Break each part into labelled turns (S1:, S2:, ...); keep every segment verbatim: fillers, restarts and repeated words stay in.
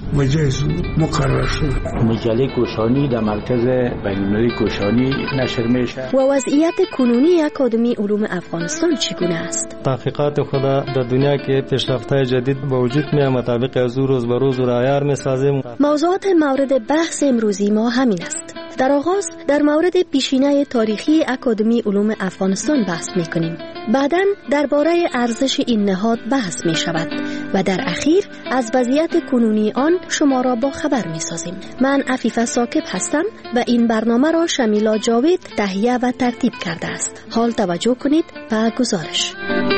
S1: مجلس مقرر شد.
S2: مجله کوشانی در مرکز بین‌المللی کوشانی نشر میشه.
S3: و وضعیت کنونی اکادمی علوم افغانستان چگونه است؟
S4: تحقیقات خود در دنیا که پیشرفت‌های جدید به وجود میاد مطابق از روز به روز و عیار میسازیم.
S3: موضوعات مورد بحث امروزی ما همین است. در آغاز در مورد پیشینه تاریخی اکادمی علوم افغانستان بحث میکنیم. بعداً درباره ارزش این نهاد بحث می شود و در اخیر از وضعیت کنونی آن شما را با خبر می سازیم. من عفیفه ثاقب هستم و این برنامه را شمیلا جاوید تهیه و ترتیب کرده است. حال توجه کنید و گزارش.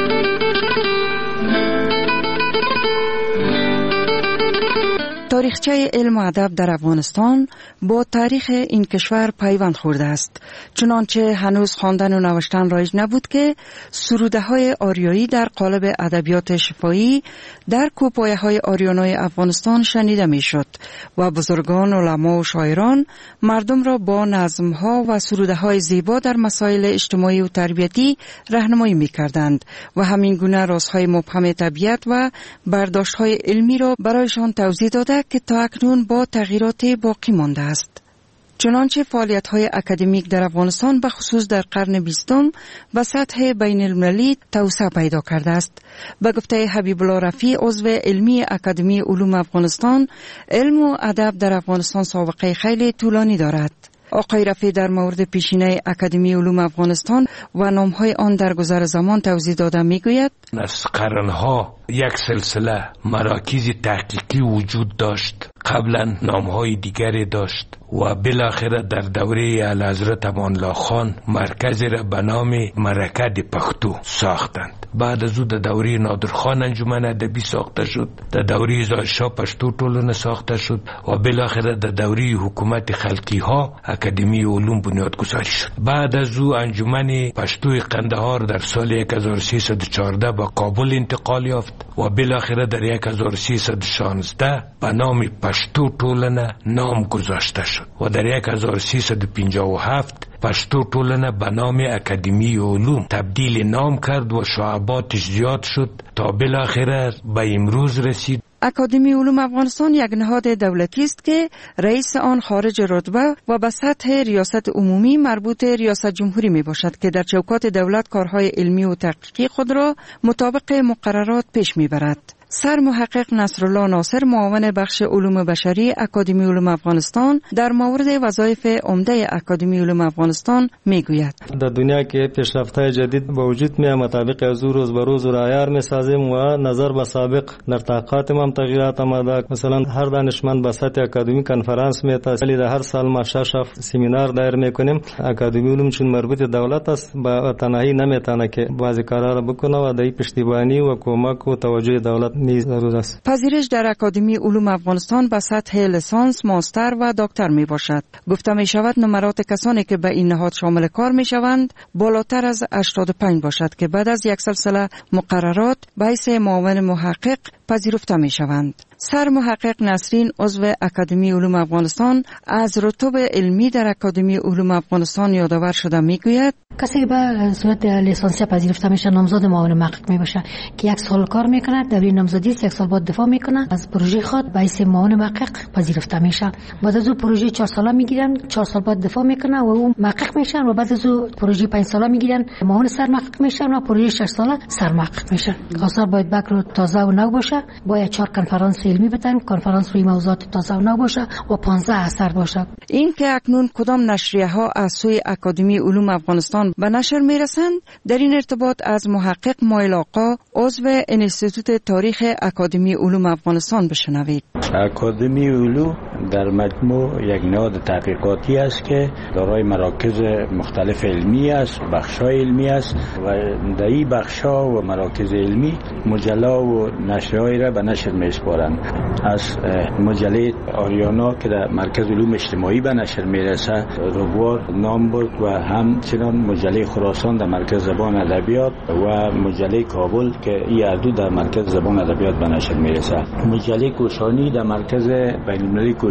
S5: تاریخچه علم و ادب در افغانستان با تاریخ این کشور پیوند خورده است. چنانچه هنوز خواندن و نوشتن رایج نبود که سروده های آریایی در قالب ادبیات شفاهی در کوپایه های آریانای افغانستان شنیده می شد و بزرگان علما و شاعران مردم را با نظم ها و سروده های زیبا در مسائل اجتماعی و تربیتی راهنمایی می کردند و همین گونه رازهای مبهم طبیعت و برداشت های علمی را برایشان توضیح داده که تا اکنون با تغییرات باقی مانده است. چنانچه فعالیت‌های اکادمیک در افغانستان به خصوص در قرن بیستم به سطح بین المللی توسعه پیدا کرده است. به گفته حبیب الله رفیع عضو علمی اکادمی علوم افغانستان، علم و ادب در افغانستان سابقه خیلی طولانی دارد. آقای رفیع در مورد پیشینه اکادمی علوم افغانستان و نام‌های آن در گذر زمان توضیح داده می‌گوید:
S6: از قرنها یک سلسله مراکز تحقیقی وجود داشت، قبلا نام‌های دیگری داشت و بالاخره در دوره اعلیحضرت امان الله خان مرکزی را به نام مرکز پختو ساختند. بعد از او در دوره نادرخان انجمن ادبی ساخته شد، در دوره ظاهرشاه پشتو ټولنه ساخته شد و بالاخره در دوره حکومت خلقی ها اکادمی علوم بنیادگذاری شد. بعد از او انجمن پشتو قندهار در سال هزار و سیصد و چهارده به کابل انتقال یافت و بالاخره در هزار و سیصد و شانزده به نام پشتو ټولنه نام گذاشته شد و در هزار و سیصد و پنجاه و هفت پشتو ټولنه به نام اکادمی علوم تبدیل نام کرد و شعباتش زیاد شد تا بالاخره به امروز رسید.
S5: اکادمی علوم افغانستان یک نهاد دولتی است که رئیس آن خارج رتبه و به سطح ریاست عمومی مربوط ریاست جمهوری می باشد که در چوکات دولت کارهای علمی و تحقیقی خود را مطابق مقررات پیش می برد. سر محقق نصرالله ناصر معاون بخش علوم بشری اکادمی علوم افغانستان در مورد وظایف عمده اکادمی علوم افغانستان میگوید:
S4: در دنیا که پیشرفت‌های جدید به وجود میاد مطابق از روز به روز و عیار میسازیم و نظر به سابق در تحقیقات هم تغییرات آمده. مثلا هر دانشمند به سطح اکادمی کنفرانس میتاسلی در هر سال ما شش سمینار دایر میکنیم. اکادمی علوم چون مربوط دولت است با تنهایی نمیتونه که بعضی کارا را بکنه و در پشتیبانی و کمک و توجه دولت نیز ضرور است.
S5: پذیرش در اکادمی علوم افغانستان به سطح لیسانس، ماستر و دکتر می باشد. گفته می شود نمرات کسانی که به این نهاد شامل کار می شوند بالاتر از هشتاد و پنج باشد که بعد از یک سلسله مقررات به حیث معاون محقق پذیرفته می شوند. سر محقق نسرین عضو اکادمی علوم افغانستان از رتب علمی در اکادمی علوم افغانستان یادآور شده میگوید:
S7: کسی که به صورت لیسانسی پذیرفته میشه نامزد معاون محقق میباشه که یک سال کار میکنه، دوره نامزدی است، یک سال بعد دفاع میکنه، از پروژه خود به حیث معاون محقق پذیرفته میشه. بعد از اون پروژه چهار ساله میگیرن، چهار سال بعد دفاع میکنه و اون محقق میشن و بعد از اون پروژه پنج ساله میگیرن، معاون سر محقق میشن و پروژه شش ساله سر محقق میشن. آثار باید بکر تازه و نو باشه، باید چهار کنفرانس علمی بدن، کنفرانس روی موضوعات تازه و نو باشه و پانزده اثر باشه.
S5: این که اکنون کدام نشریه ها از سوی اکادمی علوم افغانستان به نشر میرسند، در این ارتباط از محقق مایل آقا عضو انستیتوت تاریخ اکادمی علوم افغانستان بشنوید.
S2: اکادمی علوم در مجموع یک نهاد تحقیقاتی است که دارای مراکز مختلف علمی است، بخش‌های علمی است و در این بخش‌ها و مراکز علمی مجلا و نشریه‌ای را به نشر می‌سپارند. از مجله آریانا که در مرکز علوم اجتماعی به نشر میرسه، روبوار نام برد و همچنان مجله خراسان در مرکز زبان ادبیات و مجله کابل که این هر دو در مرکز زبان ادبیات به نشر میرسه. مجله کوشانی در مرکز بین‌المللی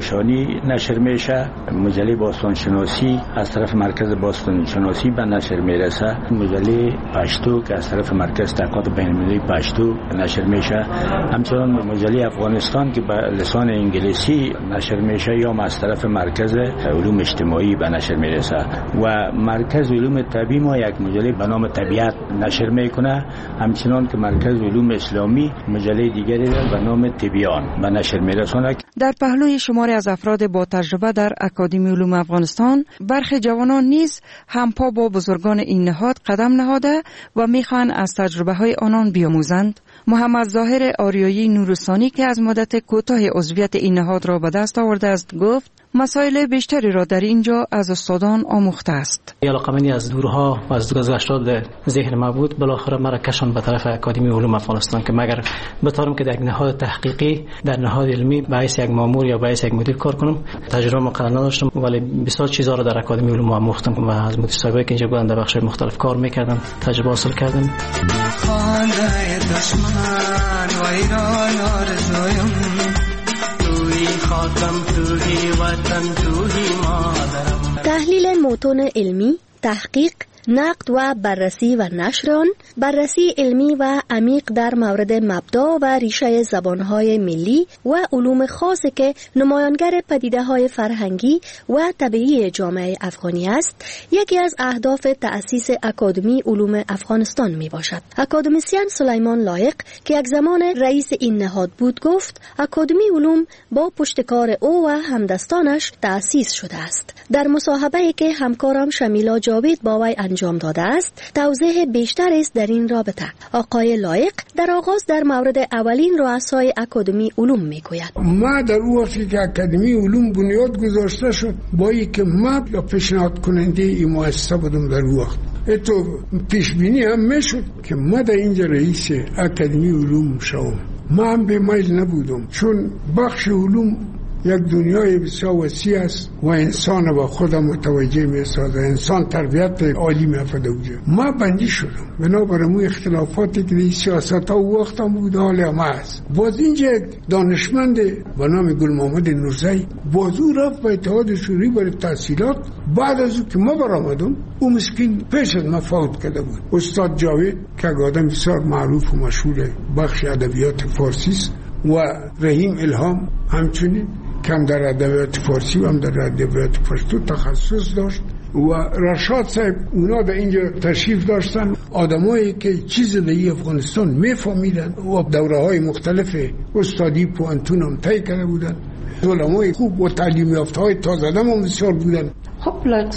S2: نوشانی نشر میشه. مجله باستان شناسی از طرف مرکز باستان شناسی به نشر میرسه. مجله پشتو که از طرف مرکز تحقیقات بین‌المللی پشتو نشر میشه. همچنین مجله افغانستان که به لسان انگلیسی نشر میشه یا از طرف مرکز علوم اجتماعی به نشر میرسه. و مرکز علوم طبیعی ما یک مجله به نام طبیعت نشر میکنه. همچنین که مرکز علوم اسلامی مجله دیگری به نام تبیان به نشر میرسونه.
S5: در پهلوی شماری از افراد با تجربه در اکادمی علوم افغانستان برخی جوانان نیز همپا با بزرگان این نهاد قدم نهاده و میخوان از تجربه های آنان بیاموزند. محمد ظاهر آریایی نورستانی که از مدت کوتاه عضویت این نهاد را به دست آورده است گفت مسائل بیشتری را در اینجا از استادان آموخته است.
S8: علاقمندی از دورها و از گذشته در ذهن ما بود. بالاخره مرا کشان به طرف اکادمی علوم افغانستان که مگر بتارم که در نهاد تحقیقی در نهاد علمی باعث یک مامور یا باعث یک مدیر کار کنم. تجربه مقدر نداشتم ولی بسیار چیزا را در اکادمی علوم آموختم و از مدیر صاحبایی که اینجا بودن در بخش مختلف کار میکردم تجربه حاصل کردم.
S3: تحلیل متون علمی، تحقیق، نقد و بررسی و نشر آن، بررسی علمی و عمیق در مورد مبدا و ریشه زبانهای ملی و علوم خاصی که نمایانگر پدیده‌های فرهنگی و طبیعی جامعه افغانی است، یکی از اهداف تأسیس اکادمی علوم افغانستان می باشد. اکادمیسین سلیمان لایق که یک زمان رئیس این نهاد بود گفت اکادمی علوم با پشتکار او و همدستانش تأسیس شده است. در مصاحبه‌ای که همکارم شمیلا جاوید با وی انجام داده است توضیح بیشتر است در این رابطه. آقای لایق در آغاز در مورد اولین رؤسای اکادمی علوم میگوید.
S1: ما در اون وقتی که اکادمی علوم بنیاد گذاشته شد با اینکه ما پیشنهاد کننده این مؤسسه بودم در اون وقت اتو پیش بینی هم میشد که ما در اینجا رئیس اکادمی علوم شوم. ما هم به میل نبودم چون بخش علوم یک دنیای بسیار وسیع است و انسان و خودم متوجه می سازه. انسان تربیت عالی می افده اوجه. ما بندی شدم بنابراین مو اختلافاتی که دی سیاست ها و وقت هم بود حال هم هست. باز اینجا دانشمند به نام گل محمد نورزی بازو رفت به اتحاد شوروی برای تحصیلات. بعد از او که ما برآمدم او مسکین پیش از ما فوت کرده بود. استاد جاوید که آدم بسیار معروف و مشهور بخش ادبیات فارسی است و رحیم الهام همچنین کم در ادبیات فارسی و هم در ادبیات پشتو تخصص داشت و رشاد صاحب اونا در اینجا تشریف داشتن. آدمایی که چیز در افغانستان میفهمیدن و دوره های مختلف استادی پوانتون هم طی کرده بودن. علمای خوب و تعلیم یافته های تازه دم هم بسیار بودن.
S5: خب لایق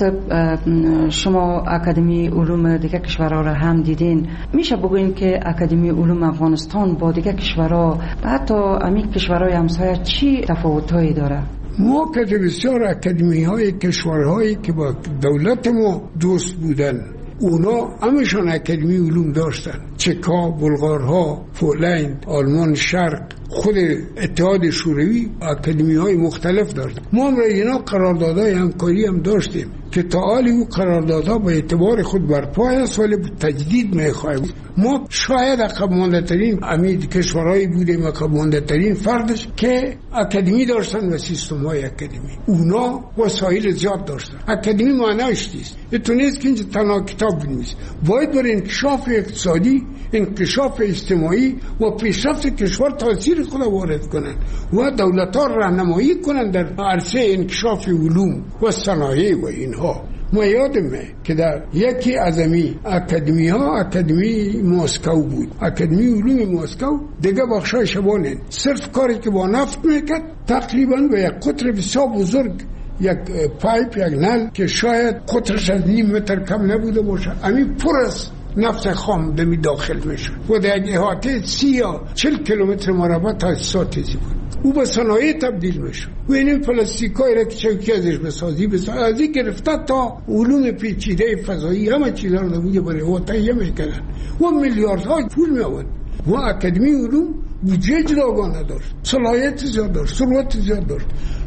S5: شما اکادمی علوم دیگه کشورها را هم دیدین، میشه بگوین که اکادمی علوم افغانستان با دیگه کشورها و حتی امی کشورهای همسایه چی تفاوتایی داره؟
S1: ما که بسیار اکادمی های کشورهایی که با دولت ما دوست بودن اونا همشان اکادمی علوم داشتن. چکا، بلغارها، پولند، آلمان شرق، خود اتحاد شوروی اکادمی های مختلف داشتن. ما هم اینا قراردادهای همکاری هم داشتیم که تا حالی او قراردادها با اعتبار خود برپای است ولی تجدید میخواهیم. ما شاید عقب مانده ترین امید کشورهایی بودیم، عقب مانده ترین فردش که اکادمی داشتن و سیستم های اکادمی. اونا وسایل زیاد داشتن. اکادمی معناش نیست تو نیست که اینجا تنها کتاب بنویس، باید بر انکشاف اقتصادی، انکشاف اجتماعی و پیشرفت کشور تاثیر خود وارد کنن و دولت‌ها راهنمایی کنن در عرصه انکشاف علوم و صنایع و اینها. ما یادمه که در یکی از امی اکادمی ها اکادمی مسکو بود، اکادمی علوم مسکو دیگه بخشای شبانه صرف کاری که با نفت میکرد تقریبا به یک قطر بسیار بزرگ، یک پایپ، یک نل که شاید قطرش از نیم متر کم نبوده باشه، امی پر از نفت خام دمی داخل میشه و در یک احاطه سی یا چل کیلومتر مربع تاسیسات تیزی بود. او به صنایع تبدیل میشه و این پلاستیکایی را که چوکی ازش بسازی بسازی از این گرفته تا علوم پیچیده فضایی همه چیزا رو دویه برای احاطه میکنن و میلیاردها پول میآورد. و اکادمی علوم بودجه جداگانه داشت، صلاحیت زیاد داشت، ثروت زیاد داشت.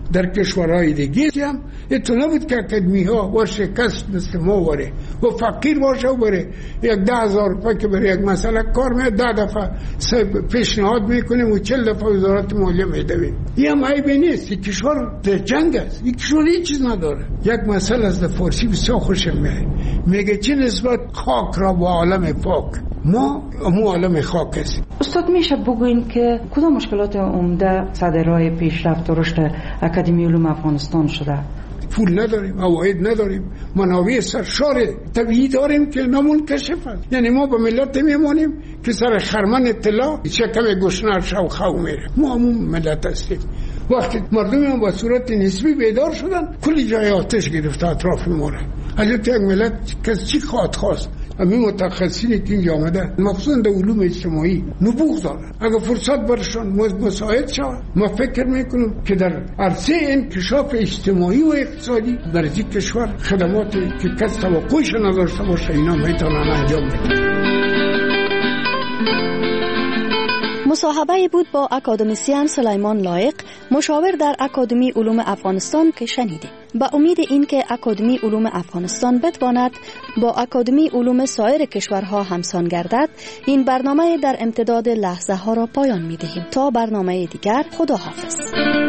S1: در کشورهای دیگه هم اتو نبود که اکادمی ها ورشه کس مثل ما وره و فقیر باشه و بره یک ده هزار روپای که بره یک مسئله کار میاد ده دفعه پیشنهاد میکنیم و چل دفعه وزارت مالیه میدویم. این هم عیبی نیست. این کشور در جنگ است. این کشور هیچ چیز نداره. یک مسئله از در فارسی بسیار خوشم میاد، میگه چه نسبت خاک را با عالم پاک. ما مو عالم خاک هستیم.
S5: استاد میشه بگوین که کدام مشکلات عمده صدرهای پیشرفت و رشد اکادمی علوم افغانستان شده؟
S1: پول نداریم، عواید نداریم، منابع سرشار طبیعی داریم که نامنکشف است. یعنی ما به ملت میمونیم که سر خرمن اطلاع شکم گشنر شو خو میره. ما همون ملت هستیم. وقتی مردم هم با صورت نسبی بیدار شدن، کلی جای آتش گرفته اطراف ما را. البته یک ملت کسی چی خواهد خواست؟ همین متخصصینی که اینجا آمده مخصوصا در علوم اجتماعی نبوغ دارن. اگر فرصت برشان مساعد شود، ما فکر میکنم که در عرصه انکشاف اجتماعی و اقتصادی در این کشور خدماتی که کس توقعش نداشته باشه اینا میتونن انجام بدن.
S3: مصاحبه بود با اکادمیسین سلیمان لایق، مشاور در اکادمی علوم افغانستان که شنیدیم. با امید اینکه اکادمی علوم افغانستان بتواند با اکادمی علوم سایر کشورها همسان گردد، این برنامه در امتداد لحظه ها را پایان می دهیم. تا برنامه دیگر، خدا حافظ.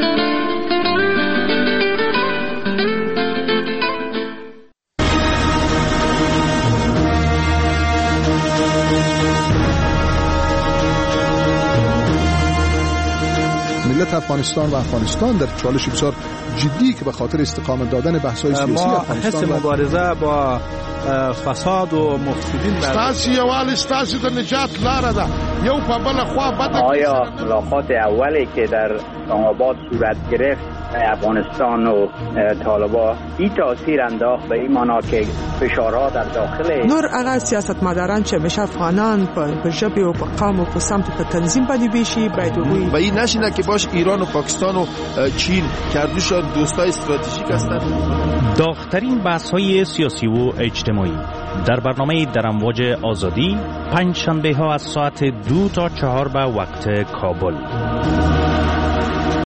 S9: ملت افغانستان و افغانستان در چالش بسیار جدی که به خاطر استقامت دادن بحث‌های سیاسی افغانستان
S10: ما حس مبارزه با فساد و مفسدین
S11: ستاسي یوال ستاسي د نجات لاره ده. یو په بل خوا بد.
S12: آیا ملاقات اولی که در اسلام‌آباد صورت گرفت افغانستان و طالبان این تاثیر انداخت به این معنا که فشارها در داخل
S13: نور هغه سیاستمداران چې همیشه افغانان په ژبه او په قوم او په سمت په تنظیم باندې بیشي باید وي
S11: و این نشینه که باش ایران و پاکستان و چین کردوشان دوستای استراتژیک هستند.
S14: داغ‌ترین بحث‌های سیاسی و اجتماعی در برنامه در امواج آزادی پنج شنبه ها از ساعت دو تا چهار به وقت کابل.